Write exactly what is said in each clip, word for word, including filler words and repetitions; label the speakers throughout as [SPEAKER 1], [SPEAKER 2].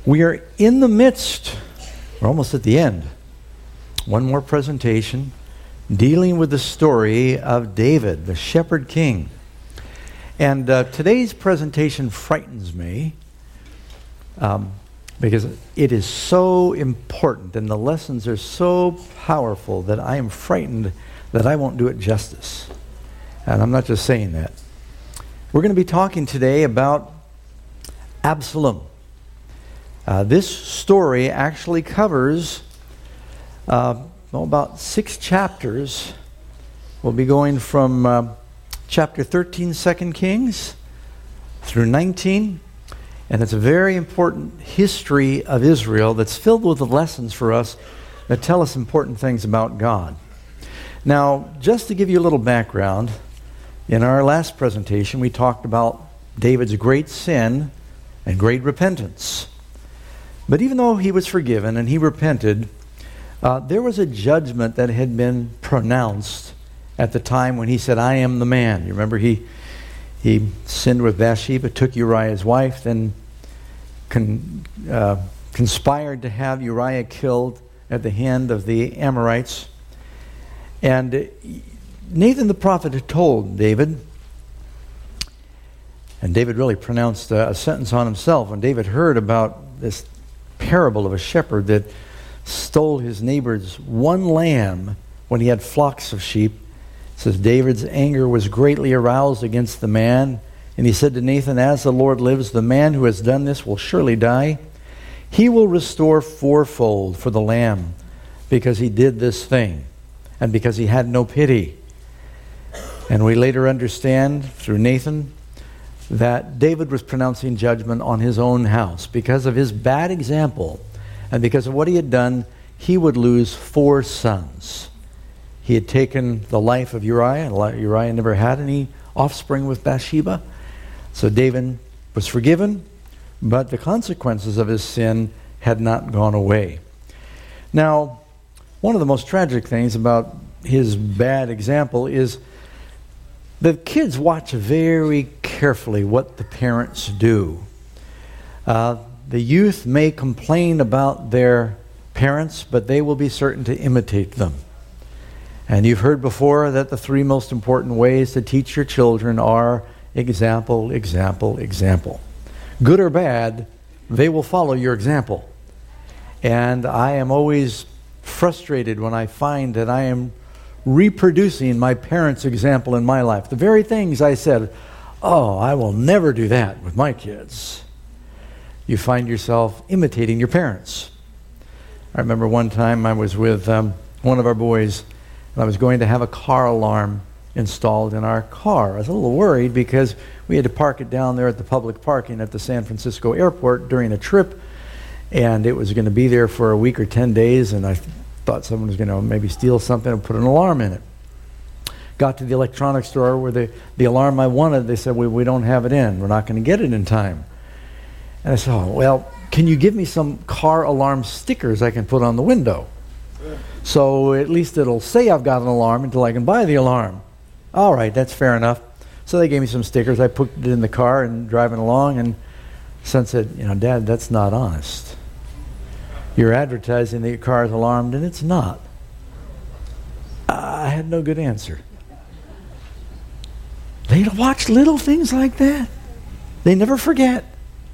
[SPEAKER 1] We are in the midst, we're almost at the end, one more presentation dealing with the story of David, the shepherd king. And uh, today's presentation frightens me um, because it is so important and the lessons are so powerful that I am frightened that I won't do it justice. And I'm not just saying that. We're going to be talking today about Absalom. Uh, this story actually covers uh, well, about six chapters. We'll be going from uh, chapter thirteen, Second Kings, through nineteen. And it's a very important history of Israel that's filled with lessons for us that tell us important things about God. Now, just to give you a little background, in our last presentation we talked about David's great sin and great repentance. But even though he was forgiven and he repented, uh, there was a judgment that had been pronounced at the time when he said, I am the man. You remember he he sinned with Bathsheba, took Uriah's wife, then con, uh, conspired to have Uriah killed at the hand of the Amorites. And Nathan the prophet had told David, and David really pronounced a, a sentence on himself when David heard about this parable of a shepherd that stole his neighbor's one lamb when he had flocks of sheep. It says David's anger was greatly aroused against the man, and he said to Nathan, as the Lord lives, the man who has done this will surely die. He will restore fourfold for the lamb because he did this thing and because he had no pity. And we later understand through Nathan that David was pronouncing judgment on his own house. Because of his bad example and because of what he had done, he would lose four sons. He had taken the life of Uriah, and Uriah never had any offspring with Bathsheba. So David was forgiven, but the consequences of his sin had not gone away. Now, one of the most tragic things about his bad example is the kids watch very carefully what the parents do. Uh, the youth may complain about their parents, but they will be certain to imitate them. And you've heard before that the three most important ways to teach your children are example, example, example. Good or bad, they will follow your example. And I am always frustrated when I find that I am reproducing my parents' example in my life. The very things I said, oh, I will never do that with my kids. You find yourself imitating your parents. I remember one time I was with um, one of our boys, and I was going to have a car alarm installed in our car. I was a little worried because we had to park it down there at the public parking at the San Francisco airport during a trip, and it was going to be there for a week or ten days, and I thought someone was going to maybe steal something and put an alarm in it. Got to the electronics store where the, the alarm I wanted, they said, we, we don't have it in. We're not going to get it in time. And I said, oh, well, can you give me some car alarm stickers I can put on the window? So at least it'll say I've got an alarm until I can buy the alarm. All right, that's fair enough. So they gave me some stickers. I put it in the car and driving along, and son said, you know, Dad, that's not honest. You're advertising that your car is alarmed, and it's not. I had no good answer. They watch little things like that. They never forget.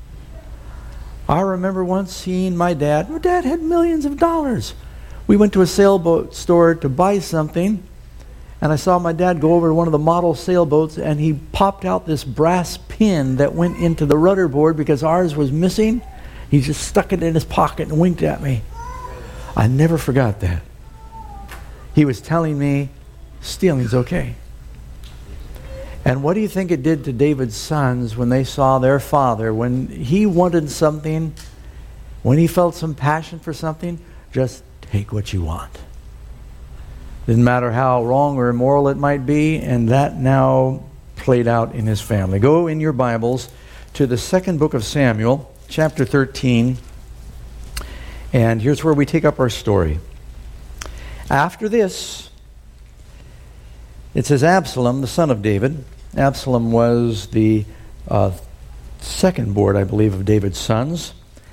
[SPEAKER 1] I remember once seeing my dad. My dad had millions of dollars. We went to a sailboat store to buy something, and I saw my dad go over to one of the model sailboats, and he popped out this brass pin that went into the rudder board because ours was missing. He just stuck it in his pocket and winked at me. I never forgot that. He was telling me stealing's okay. And what do you think it did to David's sons when they saw their father, when he wanted something, when he felt some passion for something, just take what you want. Didn't matter how wrong or immoral it might be, and that now played out in his family. Go in your Bibles to the second book of Samuel, chapter thirteen, and here's where we take up our story. After this, it says Absalom, the son of David. Absalom was the uh, second born, I believe, of David's sons.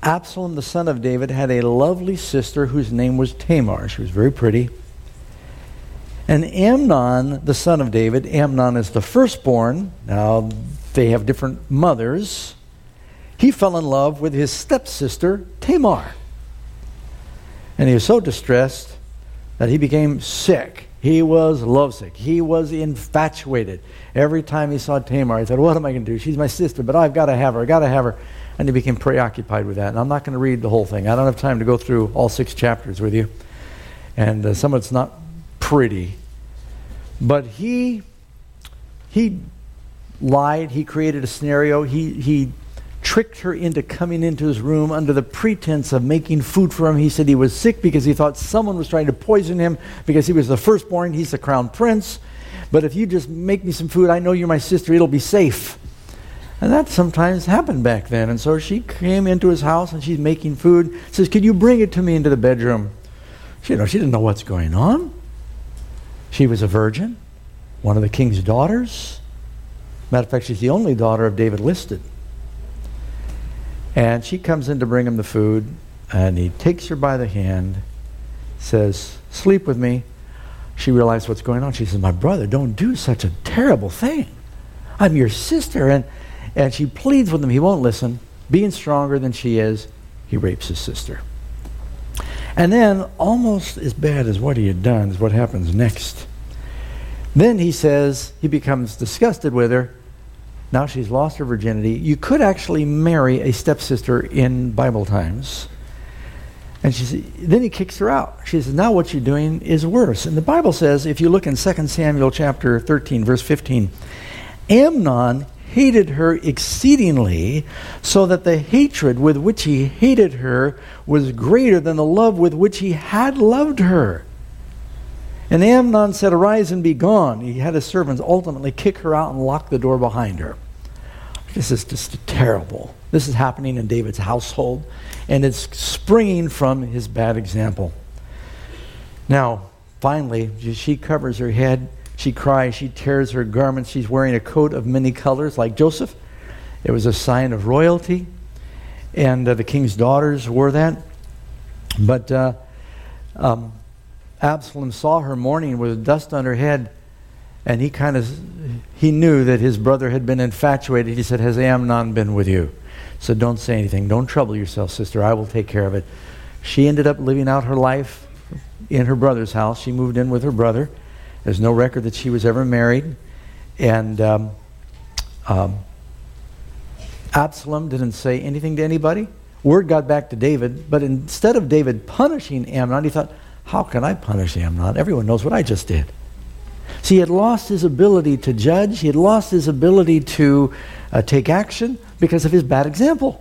[SPEAKER 1] Absalom, the son of David, had a lovely sister whose name was Tamar. She was very pretty. And Amnon, the son of David, Amnon is the firstborn. Now, they have different mothers. He fell in love with his stepsister, Tamar. And he was so distressed that he became sick. He was lovesick. He was infatuated. Every time he saw Tamar, he said, what am I going to do? She's my sister, but I've got to have her. I've got to have her. And he became preoccupied with that. And I'm not going to read the whole thing. I don't have time to go through all six chapters with you. And uh, some of it's not pretty. But he he lied. He created a scenario. He he tricked her into coming into his room under the pretense of making food for him. He said he was sick because he thought someone was trying to poison him because he was the firstborn. He's the crown prince. But if you just make me some food, I know you're my sister, it'll be safe. And that sometimes happened back then. And so she came into his house and she's making food. Says, could you bring it to me into the bedroom? She, you know, she didn't know what's going on. She was a virgin, one of the king's daughters. Matter of fact, she's the only daughter of David listed. And she comes in to bring him the food, and he takes her by the hand, says, sleep with me. She realized what's going on. She says, my brother, don't do such a terrible thing. I'm your sister. And, and she pleads with him. He won't listen. Being stronger than she is, he rapes his sister. And then, almost as bad as what he had done is what happens next. Then he says, he becomes disgusted with her. Now she's lost her virginity. You could actually marry a stepsister in Bible times. And she said, then he kicks her out. She says, now what you're doing is worse. And the Bible says, if you look in Second Samuel chapter thirteen, verse fifteen, Amnon hated her exceedingly, so that the hatred with which he hated her was greater than the love with which he had loved her. And Amnon said, arise and be gone. He had his servants ultimately kick her out and lock the door behind her. This is just terrible. This is happening in David's household, and it's springing from his bad example. Now, finally, she covers her head. She cries. She tears her garments. She's wearing a coat of many colors like Joseph. It was a sign of royalty, and uh, the king's daughters wore that. But uh, um, Absalom saw her mourning with dust on her head, and he kind of, he knew that his brother had been infatuated. He said, has Amnon been with you? So don't say anything. Don't trouble yourself, sister. I will take care of it. She ended up living out her life in her brother's house. She moved in with her brother. There's no record that she was ever married. And um, um, Absalom didn't say anything to anybody. Word got back to David, but instead of David punishing Amnon, he thought, how can I punish Amnon? Everyone knows what I just did. See, he had lost his ability to judge. He had lost his ability to uh, take action because of his bad example.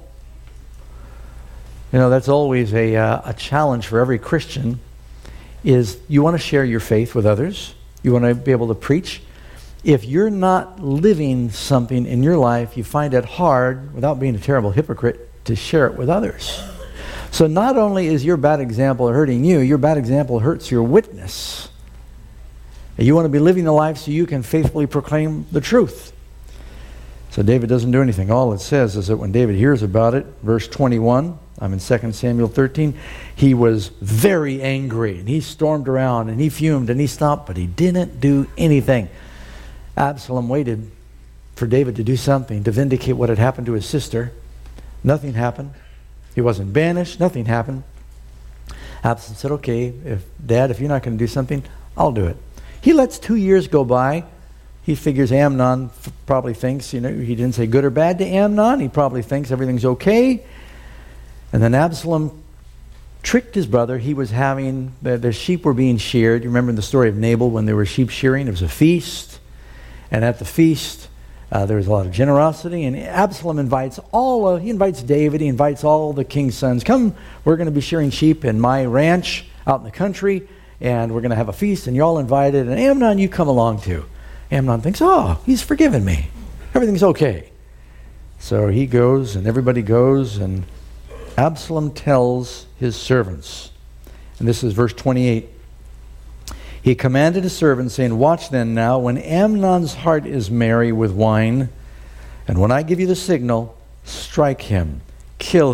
[SPEAKER 1] You know, that's always a, uh, a challenge for every Christian, is you want to share your faith with others. You want to be able to preach. If you're not living something in your life, you find it hard, without being a terrible hypocrite, to share it with others. So not only is your bad example hurting you, your bad example hurts your witness. You want to be living the life so you can faithfully proclaim the truth. So David doesn't do anything. All it says is that when David hears about it, verse twenty-one, I'm in Second Samuel thirteen, he was very angry, and he stormed around, and he fumed, and he stomped, but he didn't do anything. Absalom waited for David to do something to vindicate what had happened to his sister. Nothing happened. He wasn't banished. Nothing happened. Absalom said, okay, if Dad, if you're not going to do something, I'll do it. He lets two years go by. He figures Amnon f- probably thinks, you know, he didn't say good or bad to Amnon. He probably thinks everything's okay. And then Absalom tricked his brother. He was having, the, the sheep were being sheared. You remember the story of Nabal when they were sheep shearing? It was a feast. And at the feast, uh, there was a lot of generosity. And Absalom invites all, of, he invites David, he invites all the king's sons. Come, we're going to be shearing sheep in my ranch out in the country. And we're going to have a feast, and you're all invited. And Amnon, you come along too. Amnon thinks, oh, he's forgiven me. Everything's okay. So he goes, and everybody goes, and Absalom tells his servants. And this is verse twenty-eight. He commanded his servants, saying, watch then now, when Amnon's heart is merry with wine, and when I give you the signal, strike him, kill him,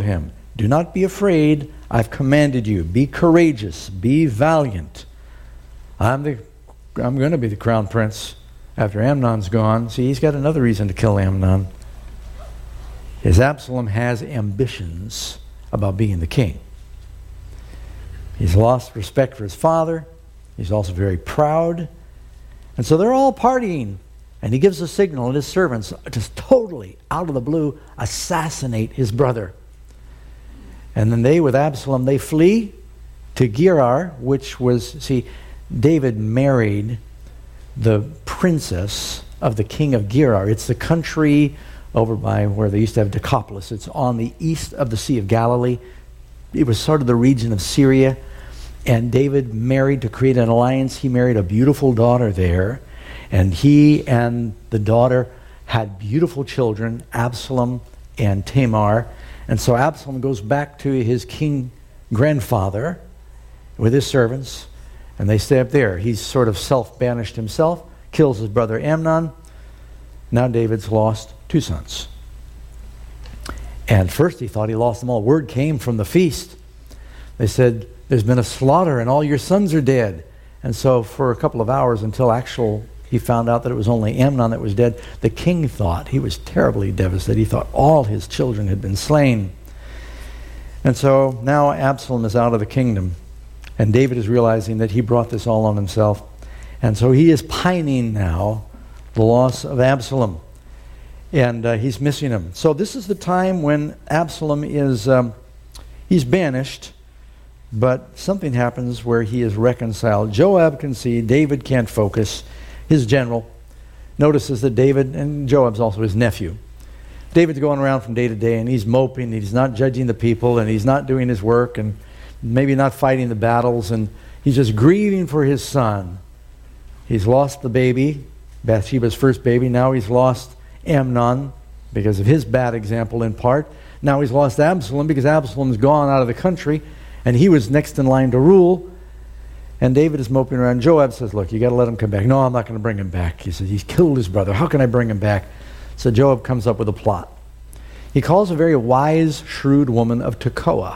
[SPEAKER 1] Do not be afraid. I've commanded you. Be courageous. Be valiant. I'm the I'm going to be the crown prince after Amnon's gone. See, he's got another reason to kill Amnon. Is Absalom has ambitions about being the king. He's lost respect for his father. He's also very proud. And so they're all partying. And he gives a signal, and his servants just totally, out of the blue, assassinate his brother. And then they, with Absalom, they flee to Gerar, which was, see, David married the princess of the king of Gerar. It's the country over by where they used to have Decapolis. It's on the east of the Sea of Galilee. It was sort of the region of Syria. And David married to create an alliance. He married a beautiful daughter there. And he and the daughter had beautiful children, Absalom and Tamar. And so Absalom goes back to his king grandfather with his servants, and they stay up there. He's sort of self-banished himself, kills his brother Amnon. Now David's lost two sons. And first he thought he lost them all. Word came from the feast. They said, there's been a slaughter and all your sons are dead. And so for a couple of hours until actual he found out that it was only Amnon that was dead, the king thought, he was terribly devastated. He thought all his children had been slain. And so now Absalom is out of the kingdom. And David is realizing that he brought this all on himself. And so he is pining now the loss of Absalom. And uh, he's missing him. So this is the time when Absalom is, um, he's banished. But something happens where he is reconciled. Joab can see, David can't focus. His general notices that David, and Joab's also his nephew, David's going around from day to day and he's moping, he's not judging the people, and he's not doing his work, and maybe not fighting the battles, and he's just grieving for his son. He's lost the baby, Bathsheba's first baby. Now he's lost Amnon because of his bad example in part. Now he's lost Absalom because Absalom's gone out of the country and he was next in line to rule. And David is moping around. Joab says, look, you got to let him come back. No, I'm not going to bring him back. He says, he's killed his brother. How can I bring him back? So Joab comes up with a plot. He calls a very wise, shrewd woman of Tekoa.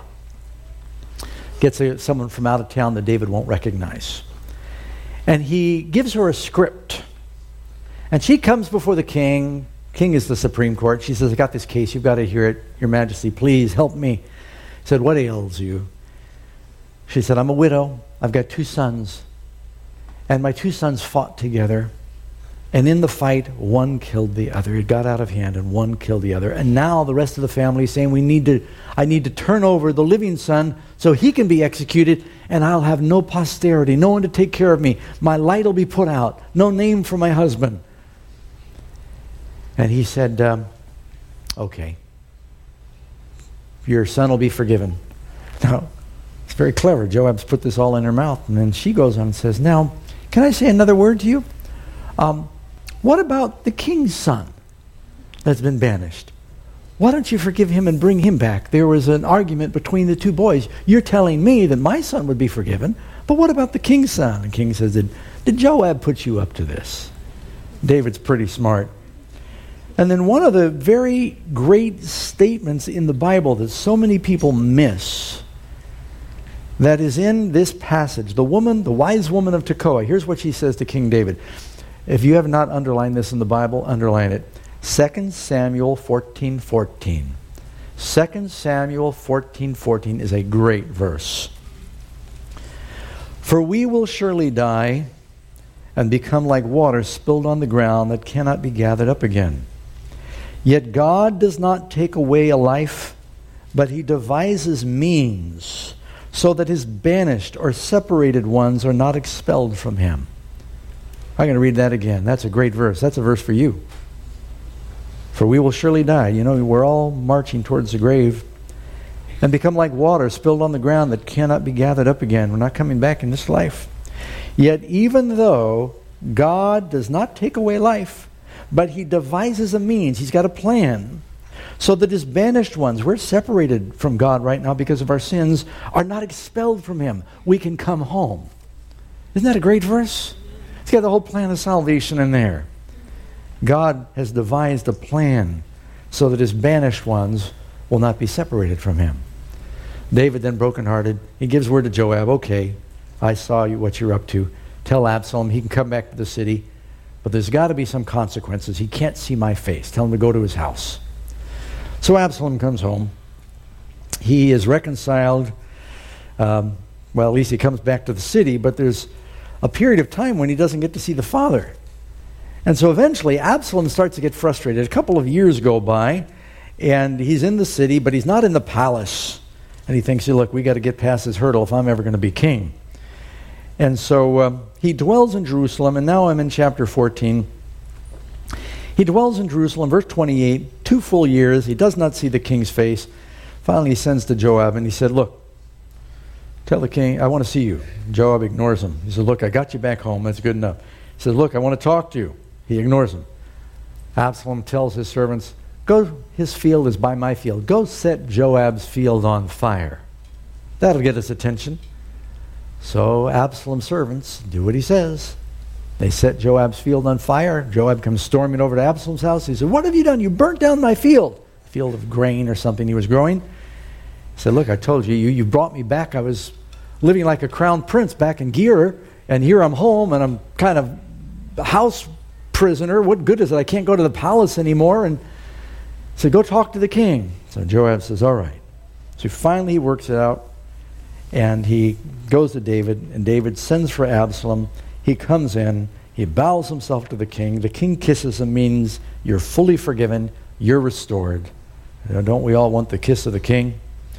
[SPEAKER 1] Gets a, someone from out of town that David won't recognize. And he gives her a script. And she comes before the king. King is the Supreme Court. She says, I got this case. You've got to hear it. Your Majesty, please help me. He said, what ails you? She said, I'm a widow. I've got two sons. And my two sons fought together. And in the fight, one killed the other. It got out of hand and one killed the other. And now the rest of the family is saying, we need to, I need to turn over the living son so he can be executed and I'll have no posterity, no one to take care of me. My light will be put out. No name for my husband. And he said, um, okay, your son will be forgiven. Now, it's very clever. Joab's put this all in her mouth. And then she goes on and says, now, can I say another word to you? Um, what about the king's son that's been banished? Why don't you forgive him and bring him back? There was an argument between the two boys. You're telling me that my son would be forgiven, but what about the king's son? And the king says, did, did Joab put you up to this? David's pretty smart. And then one of the very great statements in the Bible that so many people miss, that is in this passage. The woman, the wise woman of Tekoa, here's what she says to King David. If you have not underlined this in the Bible, underline it. Second Samuel fourteen fourteen. Second Samuel fourteen fourteen is a great verse. For we will surely die and become like water spilled on the ground that cannot be gathered up again. Yet God does not take away a life, but he devises means so that his banished or separated ones are not expelled from him. I'm going to read that again. That's a great verse. That's a verse for you. For we will surely die. You know, we're all marching towards the grave and become like water spilled on the ground that cannot be gathered up again. We're not coming back in this life. Yet even though God does not take away life, but he devises a means, he's got a plan, so that his banished ones, we're separated from God right now because of our sins, are not expelled from him. We can come home. Isn't that a great verse? It's got the whole plan of salvation in there. God has devised a plan so that his banished ones will not be separated from him. David then brokenhearted, he gives word to Joab, okay, I saw you, what you're up to. Tell Absalom he can come back to the city, but there's got to be some consequences. He can't see my face. Tell him to go to his house. So Absalom comes home. He is reconciled. Um, well, at least he comes back to the city, but there's a period of time when he doesn't get to see the father. And so eventually Absalom starts to get frustrated. A couple of years go by, and he's in the city, but he's not in the palace. And he thinks, look, we got to get past this hurdle if I'm ever going to be king. And so um, he dwells in Jerusalem, and now I'm in chapter fourteen. He dwells in Jerusalem, verse twenty-eight, two full years. He does not see the king's face. Finally, he sends to Joab, and he said, look, tell the king, I want to see you. Joab ignores him. He said, look, I got you back home. That's good enough. He says, look, I want to talk to you. He ignores him. Absalom tells his servants, go, his field is by my field. Go set Joab's field on fire. That'll get his attention. So Absalom's servants do what he says. They set Joab's field on fire. Joab comes storming over to Absalom's house. He said, what have you done? You burnt down my field. A field of grain or something he was growing. He said, look, I told you, you, you brought me back. I was living like a crown prince back in Gerar, and here I'm home, and I'm kind of a house prisoner. What good is it? I can't go to the palace anymore. And he said, go talk to the king. So Joab says, all right. So finally he works it out, and he goes to David, and David sends for Absalom. He comes in, he bows himself to the king. The king kisses him, means you're fully forgiven, you're restored. You know, don't we all want the kiss of the king?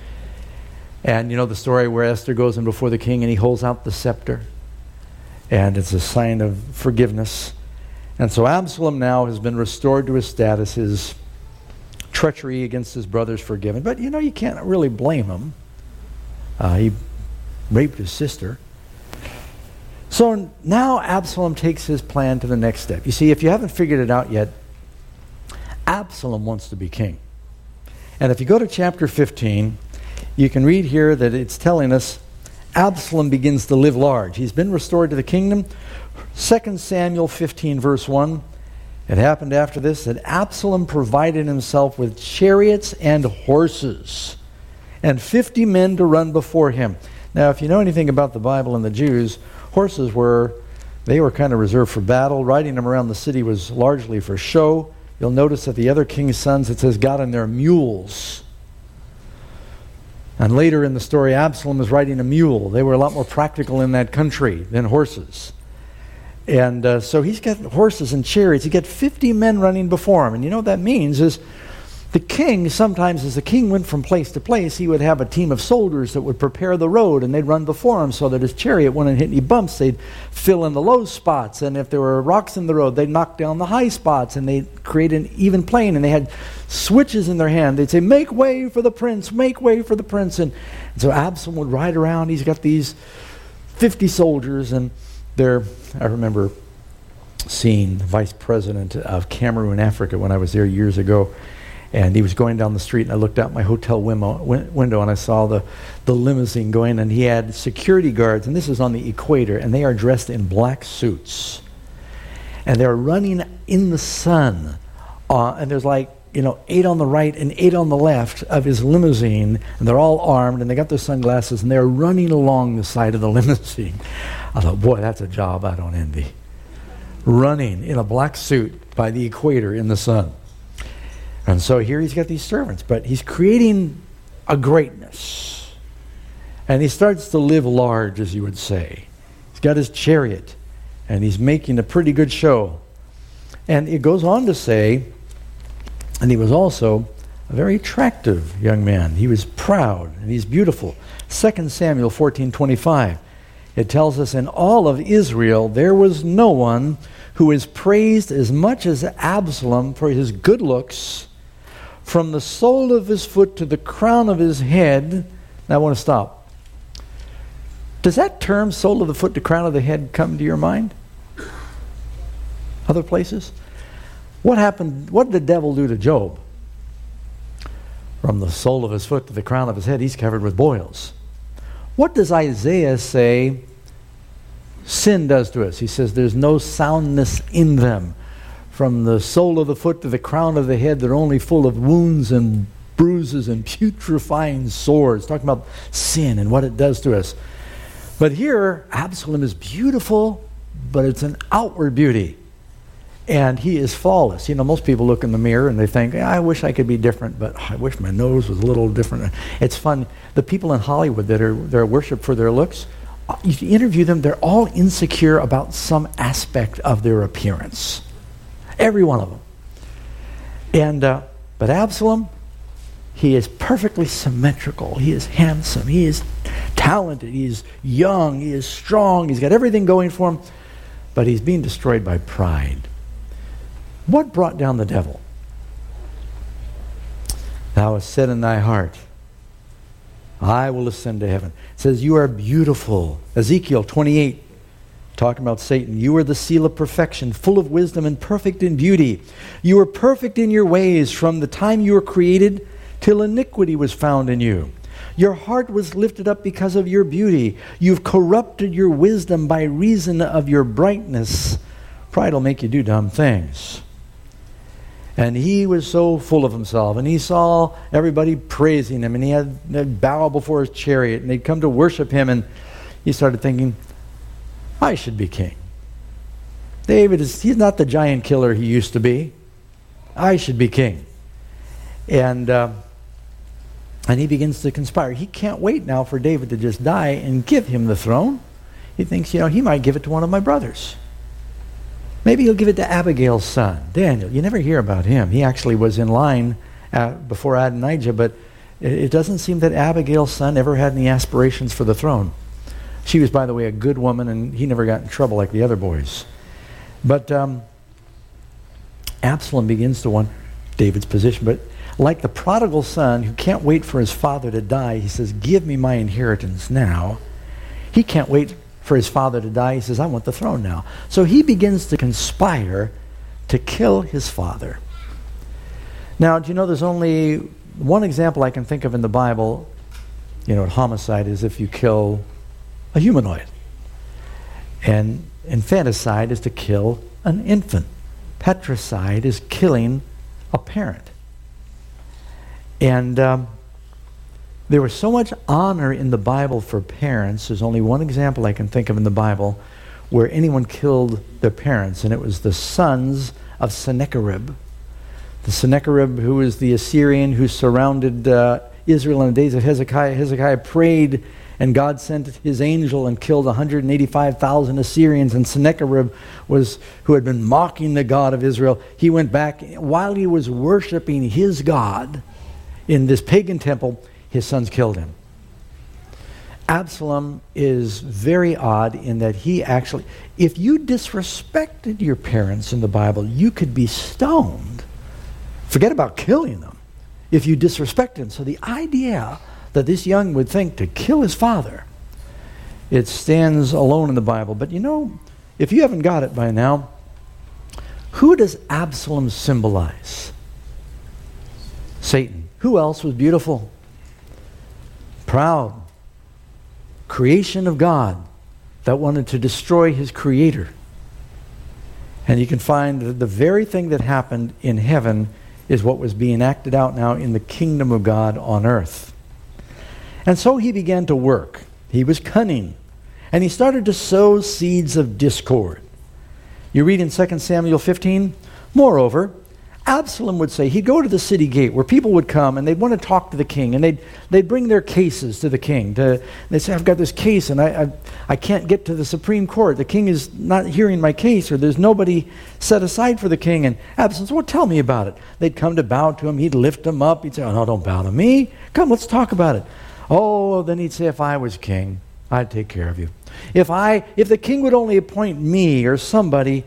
[SPEAKER 1] And you know the story where Esther goes in before the king and he holds out the scepter. And it's a sign of forgiveness. And so Absalom now has been restored to his status, his treachery against his brothers forgiven. But you know, you can't really blame him. Uh, he raped his sister. So now Absalom takes his plan to the next step. You see, if you haven't figured it out yet, Absalom wants to be king. And if you go to chapter fifteen, you can read here that it's telling us Absalom begins to live large. He's been restored to the kingdom. Second Samuel fifteen, verse one. It happened after this that Absalom provided himself with chariots and horses and fifty men to run before him. Now, if you know anything about the Bible and the Jews, horses were, they were kind of reserved for battle. Riding them around the city was largely for show. You'll notice that the other king's sons, it says, got on their mules. And later in the story, Absalom is riding a mule. They were a lot more practical in that country than horses. And uh, so he's got horses and chariots. He's got fifty men running before him. And you know what that means is the king, sometimes as the king went from place to place, he would have a team of soldiers that would prepare the road, and they'd run before him so that his chariot wouldn't hit any bumps. They'd fill in the low spots, and if there were rocks in the road, they'd knock down the high spots, and they'd create an even plane, and they had switches in their hand. They'd say, make way for the prince, make way for the prince. And, and so Absalom would ride around. He's got these fifty soldiers, and they're, I remember seeing the vice president of Cameroon, Africa, when I was there years ago. And he was going down the street, and I looked out my hotel window, window and I saw the, the limousine going, and he had security guards, and this is on the equator, and they are dressed in black suits. And they're running in the sun, uh, and there's like, you know, eight on the right and eight on the left of his limousine, and they're all armed, and they got their sunglasses, and they're running along the side of the limousine. I thought, boy, that's a job I don't envy. Running in a black suit by the equator in the sun. And so here he's got these servants, but he's creating a greatness. And he starts to live large, as you would say. He's got his chariot, and he's making a pretty good show. And it goes on to say, and he was also a very attractive young man. He was proud, and he's beautiful. Second Samuel fourteen twenty-five. It tells us, in all of Israel there was no one who is praised as much as Absalom for his good looks, from the sole of his foot to the crown of his head. Now I want to stop. Does that term, sole of the foot to crown of the head, come to your mind? Other places? What happened? What did the devil do to Job? From the sole of his foot to the crown of his head, he's covered with boils. What does Isaiah say sin does to us? He says there's no soundness in them. From the sole of the foot to the crown of the head, they're only full of wounds and bruises and putrefying sores, talking about sin and what it does to us. But here, Absalom is beautiful, but it's an outward beauty. And he is flawless. You know, most people look in the mirror and they think, yeah, I wish I could be different, but I wish my nose was a little different. It's fun. The people in Hollywood that are they're worshipped for their looks, if you interview them, they're all insecure about some aspect of their appearance. Every one of them. And uh, but Absalom, he is perfectly symmetrical. He is handsome. He is talented. He is young. He is strong. He's got everything going for him. But he's being destroyed by pride. What brought down the devil? Thou hast said in thy heart, I will ascend to heaven. It says, you are beautiful. Ezekiel twenty-eight, talking about Satan. You are the seal of perfection, full of wisdom and perfect in beauty. You are perfect in your ways from the time you were created till iniquity was found in you. Your heart was lifted up because of your beauty. You've corrupted your wisdom by reason of your brightness. Pride will make you do dumb things. And he was so full of himself, and he saw everybody praising him, and he had they'd bow before his chariot, and they'd come to worship him, and he started thinking, I should be king. David is, he's not the giant killer he used to be. I should be king. And uh, and he begins to conspire. He can't wait now for David to just die and give him the throne. He thinks, you know, he might give it to one of my brothers. Maybe he'll give it to Abigail's son, Daniel. You never hear about him. He actually was in line uh, before Adonijah, but it, it doesn't seem that Abigail's son ever had any aspirations for the throne. She was, by the way, a good woman, and he never got in trouble like the other boys. But um, Absalom begins to want David's position. But like the prodigal son who can't wait for his father to die, he says, give me my inheritance now. He can't wait for his father to die. He says, I want the throne now. So he begins to conspire to kill his father. Now, do you know there's only one example I can think of in the Bible, you know, homicide is if you kill a humanoid. And infanticide is to kill an infant. Patricide is killing a parent. And um, there was so much honor in the Bible for parents. There's only one example I can think of in the Bible where anyone killed their parents, and it was the sons of Sennacherib. The Sennacherib, who was the Assyrian who surrounded uh, Israel in the days of Hezekiah. Hezekiah prayed, and God sent his angel and killed one hundred eighty-five thousand Assyrians. And Sennacherib, was, who had been mocking the God of Israel, he went back. While he was worshiping his God in this pagan temple, his sons killed him. Absalom is very odd in that he actually, if you disrespected your parents in the Bible, you could be stoned. Forget about killing them if you disrespected them. So the idea that this young would think to kill his father, it stands alone in the Bible. But you know, if you haven't got it by now, who does Absalom symbolize? Satan. Who else was beautiful? Proud. Creation of God that wanted to destroy his creator. And you can find that the very thing that happened in heaven is what was being acted out now in the kingdom of God on earth. And so he began to work. He was cunning. And he started to sow seeds of discord. You read in Second Samuel fifteen, moreover, Absalom would say, he'd go to the city gate where people would come and they'd want to talk to the king, and they'd they'd bring their cases to the king. To, they'd say, I've got this case and I, I I can't get to the Supreme Court. The king is not hearing my case, or there's nobody set aside for the king. And Absalom said, well, tell me about it. They'd come to bow to him. He'd lift them up. He'd say, oh, no, don't bow to me. Come, let's talk about it. Oh, then he'd say, if I was king, I'd take care of you. If I, if the king would only appoint me or somebody.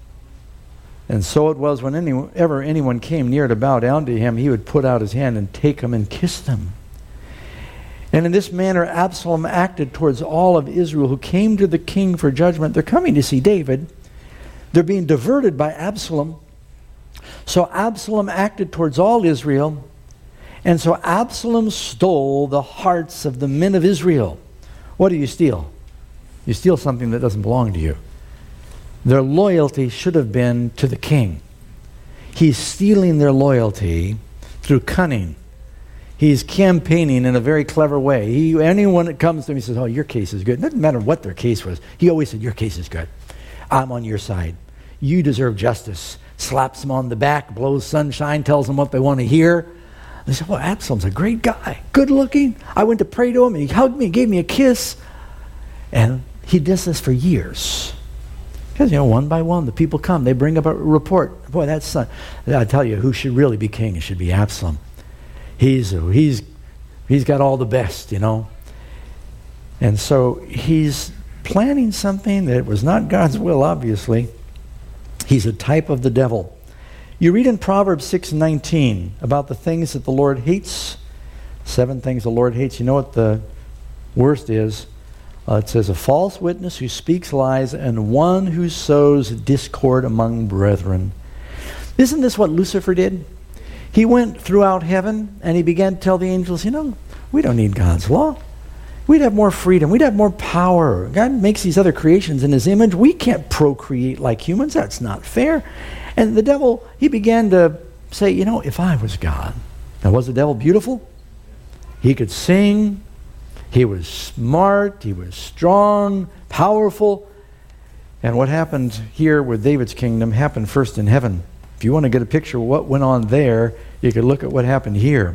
[SPEAKER 1] And so it was when anyone, ever anyone came near to bow down to him, he would put out his hand and take them and kiss them. And in this manner, Absalom acted towards all of Israel who came to the king for judgment. They're coming to see David. They're being diverted by Absalom. So Absalom acted towards all Israel. And so Absalom stole the hearts of the men of Israel. What do you steal? You steal something that doesn't belong to you. Their loyalty should have been to the king. He's stealing their loyalty through cunning. He's campaigning in a very clever way. He, anyone that comes to him, he says, oh, your case is good. It doesn't matter what their case was. He always said, your case is good. I'm on your side. You deserve justice. Slaps them on the back, blows sunshine, tells them what they want to hear. They said, well, Absalom's a great guy, good looking. I went to pray to him, and he hugged me, gave me a kiss. And he does this for years. Because, you know, one by one, the people come. They bring up a report. Boy, that's son. I tell you, who should really be king? It should be Absalom. He's, he's, he's got all the best, you know. And so he's planning something that was not God's will, obviously. He's a type of the devil. You read in Proverbs six nineteen about the things that the Lord hates. Seven things the Lord hates. You know what the worst is? Uh, it says, a false witness who speaks lies and one who sows discord among brethren. Isn't this what Lucifer did? He went throughout heaven and he began to tell the angels, you know, we don't need God's law. We'd have more freedom. We'd have more power. God makes these other creations in his image. We can't procreate like humans. That's not fair. And the devil, he began to say, you know, if I was God. Now, was the devil beautiful? He could sing. He was smart. He was strong, powerful. And what happened here with David's kingdom happened first in heaven. If you want to get a picture of what went on there, you could look at what happened here.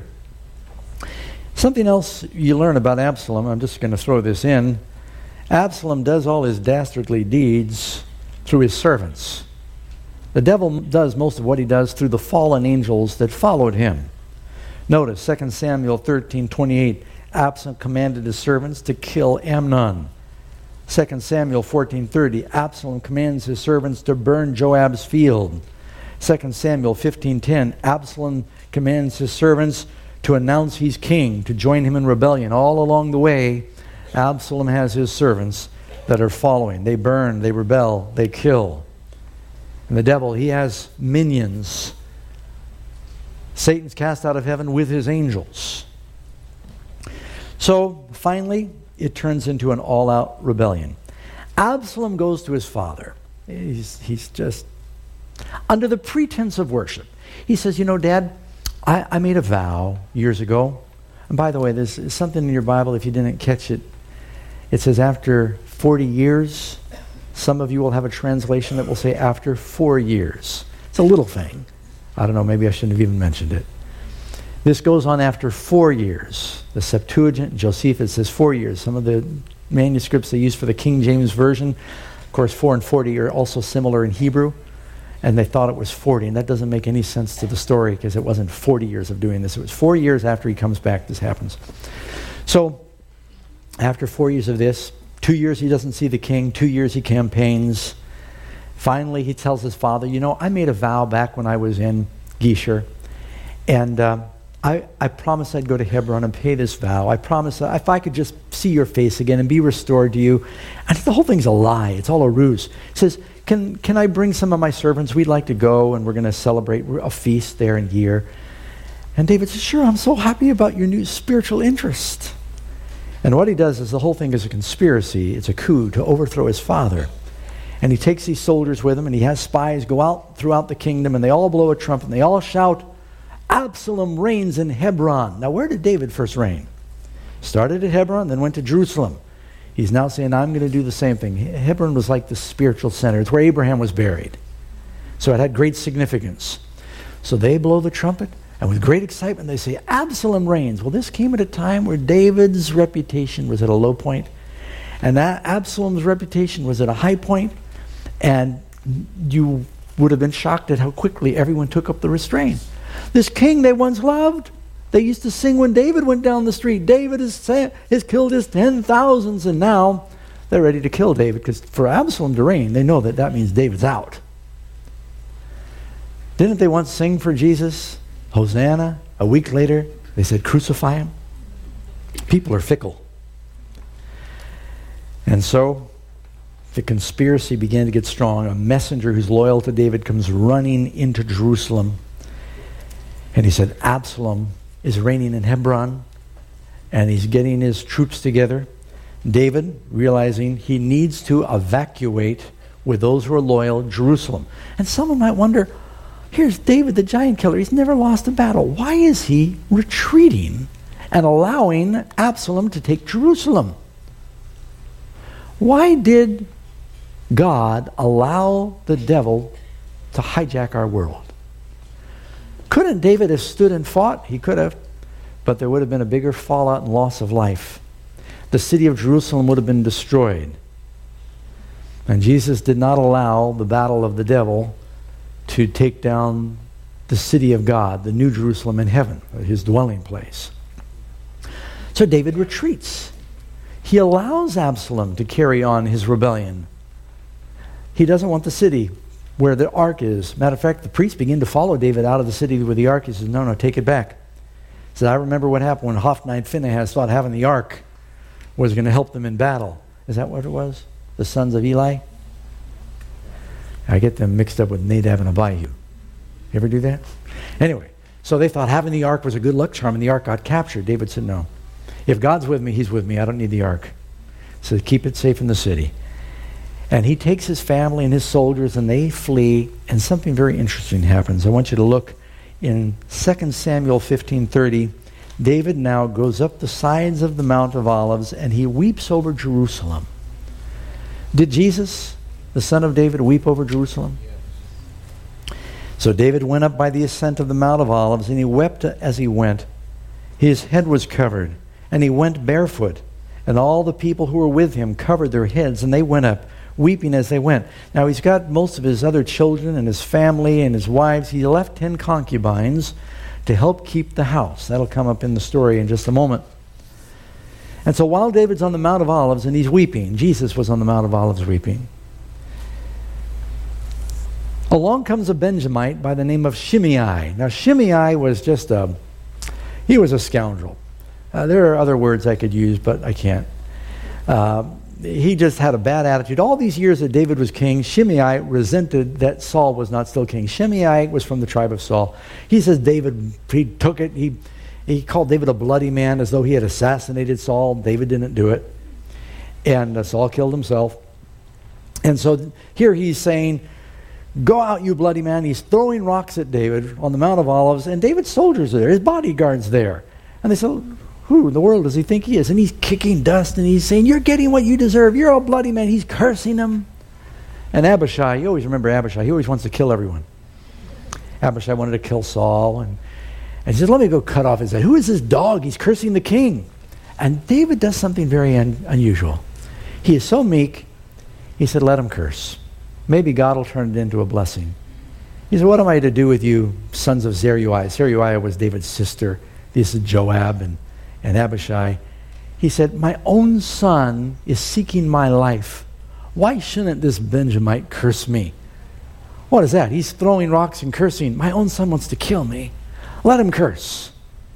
[SPEAKER 1] Something else you learn about Absalom, I'm just going to throw this in. Absalom does all his dastardly deeds through his servants. The devil does most of what he does through the fallen angels that followed him. Notice Second Samuel thirteen twenty-eight. Absalom commanded his servants to kill Amnon. Second Samuel fourteen thirty. Absalom commands his servants to burn Joab's field. Second Samuel fifteen ten. Absalom commands his servants to announce he's king, to join him in rebellion. All along the way, Absalom has his servants that are following. They burn, they rebel, they kill. And the devil, he has minions. Satan's cast out of heaven with his angels. So, finally, it turns into an all-out rebellion. Absalom goes to his father. He's, he's just, under the pretense of worship. He says, you know, Dad, I, I made a vow years ago. And by the way, there's something in your Bible, if you didn't catch it. It says after forty years, some of you will have a translation that will say after four years. It's a little thing. I don't know, maybe I shouldn't have even mentioned it. This goes on after four years. The Septuagint, Josephus says four years. Some of the manuscripts they use for the King James Version, of course, four and forty are also similar in Hebrew. And they thought it was forty, and that doesn't make any sense to the story because it wasn't forty years of doing this. It was four years after he comes back this happens. So, after four years of this, two years he doesn't see the king, two years he campaigns. Finally, he tells his father, you know, I made a vow back when I was in Geshur, and uh, I, I promised I'd go to Hebron and pay this vow. I promised that if I could just see your face again and be restored to you. And the whole thing's a lie. It's all a ruse. He says, Can can I bring some of my servants? We'd like to go, and we're going to celebrate a feast there in Gir. And David says, sure, I'm so happy about your new spiritual interest. And what he does is the whole thing is a conspiracy. It's a coup to overthrow his father. And he takes these soldiers with him, and he has spies go out throughout the kingdom, and they all blow a trumpet, and they all shout, Absalom reigns in Hebron. Now, where did David first reign? Started at Hebron, then went to Jerusalem. He's now saying, I'm going to do the same thing. Hebron was like the spiritual center. It's where Abraham was buried. So it had great significance. So they blow the trumpet, and with great excitement they say, Absalom reigns. Well, this came at a time where David's reputation was at a low point, and that Absalom's reputation was at a high point, and you would have been shocked at how quickly everyone took up the restraint. This king they once loved, they used to sing when David went down the street, David has, has killed his ten thousands, and now they're ready to kill David, because for Absalom to reign, they know that that means David's out. Didn't they once sing for Jesus, Hosanna? A week later, they said, crucify him. People are fickle. And so, the conspiracy began to get strong. A messenger who's loyal to David comes running into Jerusalem, and he said, Absalom is reigning in Hebron, and he's getting his troops together. David, realizing he needs to evacuate with those who are loyal Jerusalem. And someone might wonder, here's David the giant killer. He's never lost a battle. Why is he retreating and allowing Absalom to take Jerusalem. Why did God allow the devil to hijack our world? Couldn't David have stood and fought? He could have, but there would have been a bigger fallout and loss of life. The city of Jerusalem would have been destroyed. And Jesus did not allow the battle of the devil to take down the city of God, the New Jerusalem in heaven, his dwelling place. So David retreats. He allows Absalom to carry on his rebellion. He doesn't want the city where the ark is. Matter of fact, the priests begin to follow David out of the city where the ark is. He says, no, no, take it back. He said, I remember what happened when Hophni and Phinehas thought having the ark was going to help them in battle. Is that what it was? The sons of Eli? I get them mixed up with Nadab and Abihu. You ever do that? Anyway, so they thought having the ark was a good luck charm, and the ark got captured. David said, no. If God's with me, he's with me. I don't need the ark. So keep it safe in the city. And he takes his family and his soldiers, and they flee, and something very interesting happens. I want you to look in Second Samuel fifteen thirty. David now goes up the sides of the Mount of Olives, and he weeps over Jerusalem. Did Jesus, the son of David, weep over Jerusalem? Yes. So David went up by the ascent of the Mount of Olives, and he wept as he went. His head was covered, and he went barefoot. And all the people who were with him covered their heads, and they went up, weeping as they went. Now he's got most of his other children and his family and his wives. He left ten concubines to help keep the house. That'll come up in the story in just a moment. And so while David's on the Mount of Olives and he's weeping, Jesus was on the Mount of Olives weeping. Along comes a Benjamite by the name of Shimei. Now Shimei was just a, he was a scoundrel. Uh, there are other words I could use, but I can't. Uh, he just had a bad attitude. All these years that David was king, Shimei resented that Saul was not still king. Shimei was from the tribe of Saul. He says David, he took it, he, he called David a bloody man as though he had assassinated Saul. David didn't do it. And uh, Saul killed himself. And so here he's saying, go out, you bloody man. He's throwing rocks at David on the Mount of Olives, and David's soldiers are there, his bodyguards there. And they said, who in the world does he think he is? And he's kicking dust, and he's saying, you're getting what you deserve. You're a bloody man. He's cursing them. And Abishai, you always remember Abishai. He always wants to kill everyone. Abishai wanted to kill Saul. And, and he said, let me go cut off his head. Who is this dog? He's cursing the king. And David does something very un- unusual. He is so meek, he said, let him curse. Maybe God will turn it into a blessing. He said, what am I to do with you, sons of Zeruiah? Zeruiah was David's sister. This is Joab and And Abishai. He said, my own son is seeking my life. Why shouldn't this Benjamite curse me? What is that? He's throwing rocks and cursing. My own son wants to kill me. Let him curse.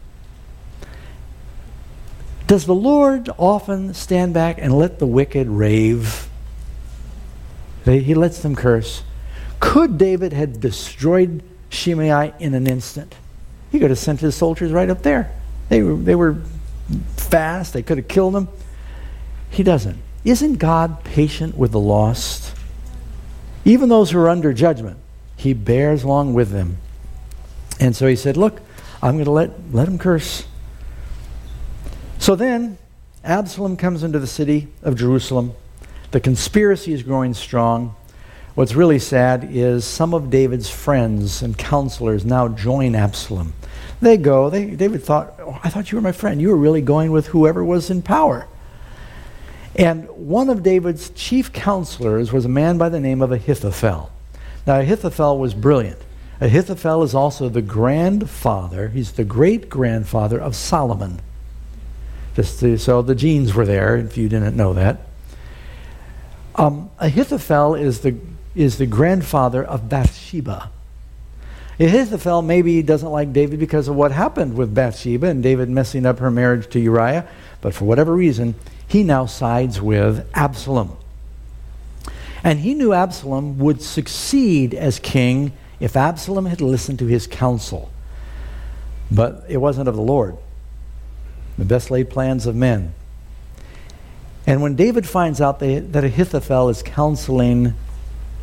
[SPEAKER 1] Does the Lord often stand back and let the wicked rave? They, he lets them curse. Could David have destroyed Shimei in an instant? He could have sent his soldiers right up there. They were, they were fast. They could have killed him. He doesn't. Isn't God patient with the lost? Even those who are under judgment, he bears along with them. And so he said, look, I'm going to let, let him curse. So then, Absalom comes into the city of Jerusalem. The conspiracy is growing strong. What's really sad is some of David's friends and counselors now join Absalom. They go, they, David thought, oh, I thought you were my friend. You were really going with whoever was in power. And one of David's chief counselors was a man by the name of Ahithophel. Now, Ahithophel was brilliant. Ahithophel is also the grandfather, he's the great-grandfather of Solomon. Just to, so the genes were there, if you didn't know that. Um, Ahithophel is the, is the grandfather of Bathsheba. Ahithophel maybe doesn't like David because of what happened with Bathsheba and David messing up her marriage to Uriah, but for whatever reason, he now sides with Absalom. And he knew Absalom would succeed as king if Absalom had listened to his counsel. But it wasn't of the Lord. The best laid plans of men. And when David finds out that Ahithophel is counseling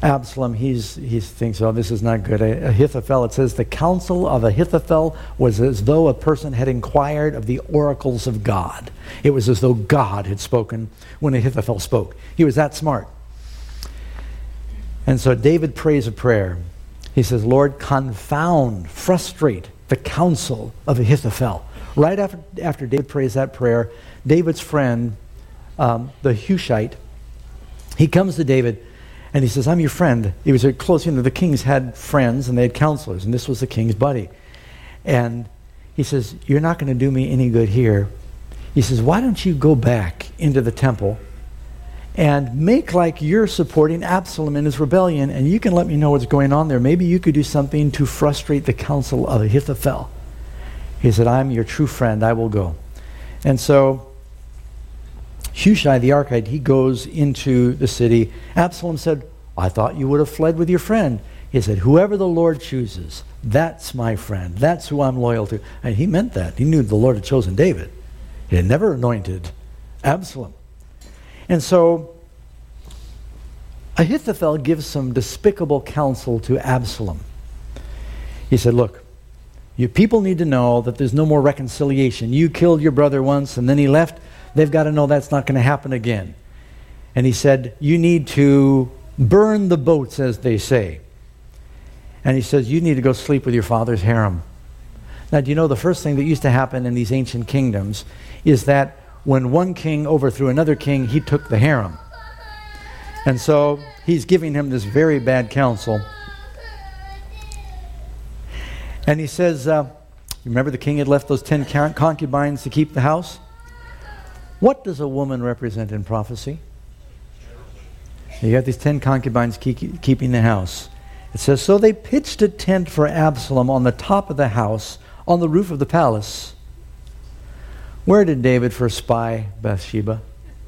[SPEAKER 1] Absalom, he's, he thinks, oh, this is not good. Ahithophel, it says, the counsel of Ahithophel was as though a person had inquired of the oracles of God. It was as though God had spoken when Ahithophel spoke. He was that smart. And so David prays a prayer. He says, Lord, confound, frustrate the counsel of Ahithophel. Right after, after David prays that prayer, David's friend, um, the Hushite, he comes to David and he says, I'm your friend. He was close, you know, the kings had friends and they had counselors, and this was the king's buddy. And he says, you're not going to do me any good here. He says, why don't you go back into the temple and make like you're supporting Absalom in his rebellion, and you can let me know what's going on there. Maybe you could do something to frustrate the counsel of Ahithophel. He said, I'm your true friend. I will go. And so Hushai the Archite, he goes into the city. Absalom said, I thought you would have fled with your friend. He said, whoever the Lord chooses, that's my friend. That's who I'm loyal to. And he meant that. He knew the Lord had chosen David. He had never anointed Absalom. And so Ahithophel gives some despicable counsel to Absalom. He said, look, you people need to know that there's no more reconciliation. You killed your brother once and then he left. They've got to know that's not going to happen again. And he said, you need to burn the boats, as they say. And he says, you need to go sleep with your father's harem. Now, do you know the first thing that used to happen in these ancient kingdoms is that when one king overthrew another king, he took the harem. And so he's giving him this very bad counsel. And he says, uh, remember the king had left those ten concubines to keep the house? What does a woman represent in prophecy? You got these ten concubines keep, keeping the house. It says, so they pitched a tent for Absalom on the top of the house, on the roof of the palace. Where did David first spy Bathsheba?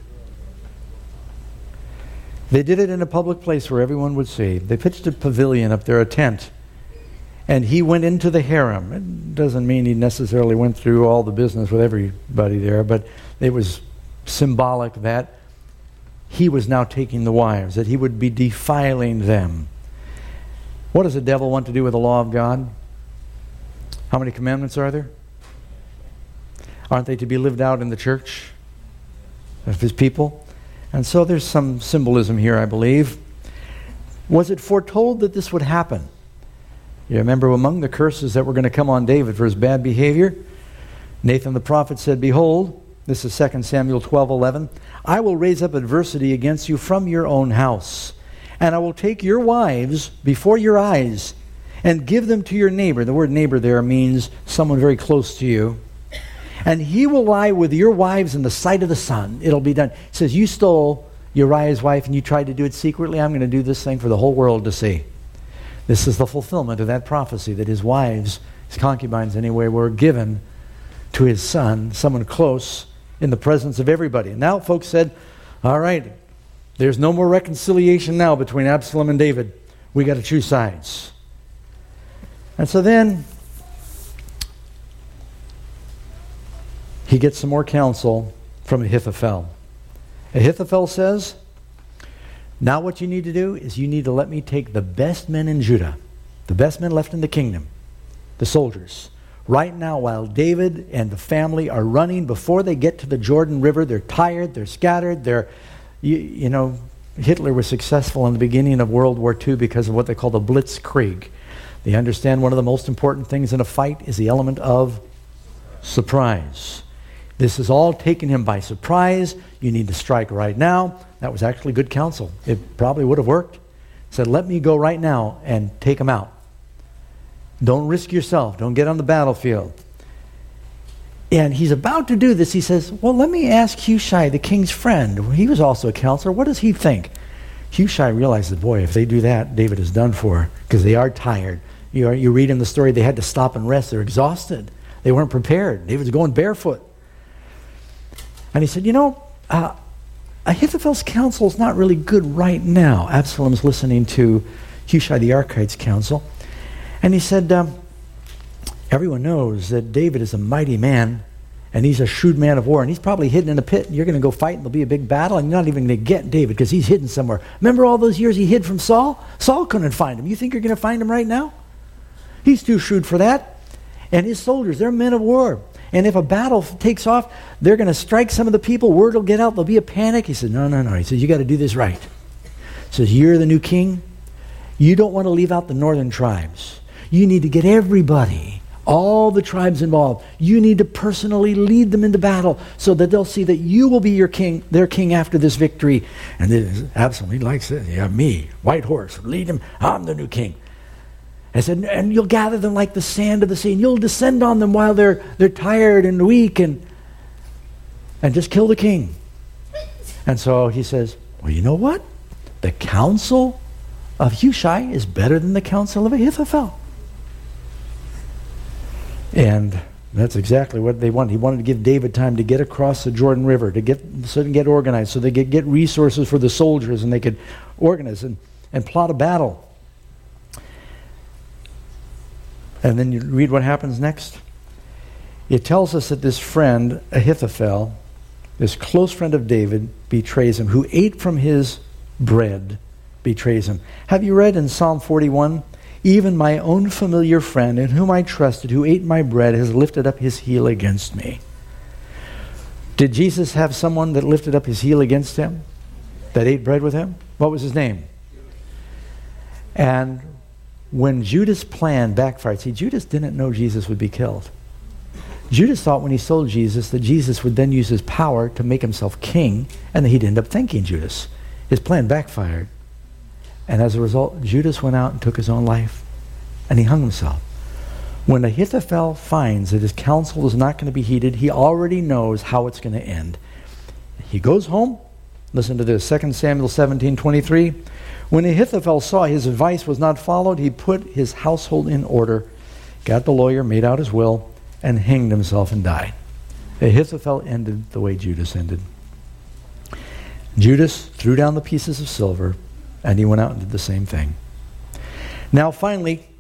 [SPEAKER 1] They did it in a public place where everyone would see. They pitched a pavilion up there, a tent. And he went into the harem. It doesn't mean he necessarily went through all the business with everybody there, but it was symbolic that he was now taking the wives, that he would be defiling them. What does the devil want to do with the law of God? How many commandments are there? Aren't they to be lived out in the church of his people? And so there's some symbolism here, I believe. Was it foretold that this would happen? You remember among the curses that were going to come on David for his bad behavior, Nathan the prophet said, behold, this is Second Samuel twelve eleven, I will raise up adversity against you from your own house, and I will take your wives before your eyes and give them to your neighbor. The word neighbor there means someone very close to you. And he will lie with your wives in the sight of the sun. It'll be done. It says, you stole Uriah's wife and you tried to do it secretly. I'm going to do this thing for the whole world to see. This is the fulfillment of that prophecy, that his wives, his concubines anyway, were given to his son, someone close, in the presence of everybody. And now folks said, all right, there's no more reconciliation now between Absalom and David. We got to choose sides. And so then he gets some more counsel from Ahithophel. Ahithophel says, now what you need to do is you need to let me take the best men in Judah, the best men left in the kingdom, the soldiers. Right now, while David and the family are running, before they get to the Jordan River, they're tired, they're scattered, they're, you, you know, Hitler was successful in the beginning of World War Two because of what they call the Blitzkrieg. They understand one of the most important things in a fight is the element of surprise. This has all taken him by surprise. You need to strike right now. That was actually good counsel. It probably would have worked. He said, let me go right now and take him out. Don't risk yourself. Don't get on the battlefield. And he's about to do this. He says, well, let me ask Hushai, the king's friend. He was also a counselor. What does he think? Hushai realizes, boy, if they do that, David is done for, because they are tired. You, are, you read in the story, they had to stop and rest. They're exhausted. They weren't prepared. David's going barefoot. And he said, you know, uh, Ahithophel's counsel is not really good right now. Absalom's listening to Hushai the Archite's counsel. And he said, um, everyone knows that David is a mighty man And he's a shrewd man of war, and he's probably hidden in a pit, and you're going to go fight, and there'll be a big battle, and you're not even going to get David because he's hidden somewhere. Remember all those years he hid from Saul? Saul couldn't find him. You think you're going to find him right now? He's too shrewd for that. And his soldiers, they're men of war. And if a battle takes off, they're going to strike some of the people. Word will get out. There'll be a panic. He said, no, no, no. He says, you got to do this right. He says, you're the new king. You don't want to leave out the northern tribes. You need to get everybody, all the tribes involved. You need to personally lead them into battle so that they'll see that you will be your king, their king after this victory. And then Absalom, he likes it. Yeah, me, white horse, lead him. I'm the new king. I said, and you'll gather them like the sand of the sea, and you'll descend on them while they're they're tired and weak, and and just kill the king. And so he says, well, you know what? The counsel of Hushai is better than the counsel of Ahithophel. And that's exactly what they wanted. He wanted to give David time to get across the Jordan River, to get so they can get organized, so they could get resources for the soldiers, and they could organize and, and plot a battle. And then you read what happens next. It tells us that this friend, Ahithophel, this close friend of David, betrays him. Who ate from his bread betrays him. Have you read in Psalm forty-one? Even my own familiar friend, in whom I trusted, who ate my bread, has lifted up his heel against me. Did Jesus have someone that lifted up his heel against him? That ate bread with him? What was his name? And when Judas' plan backfired, see, Judas didn't know Jesus would be killed. Judas thought when he sold Jesus that Jesus would then use his power to make himself king, and that he'd end up thanking Judas. His plan backfired. And as a result, Judas went out and took his own life, and he hung himself. When Ahithophel finds that his counsel is not going to be heeded, he already knows how it's going to end. He goes home. Listen to this, Second Samuel seventeen twenty-three. When Ahithophel saw his advice was not followed, he put his household in order, got the lawyer, made out his will, and hanged himself and died. Ahithophel ended the way Judas ended. Judas threw down the pieces of silver, and he went out and did the same thing. Now finally,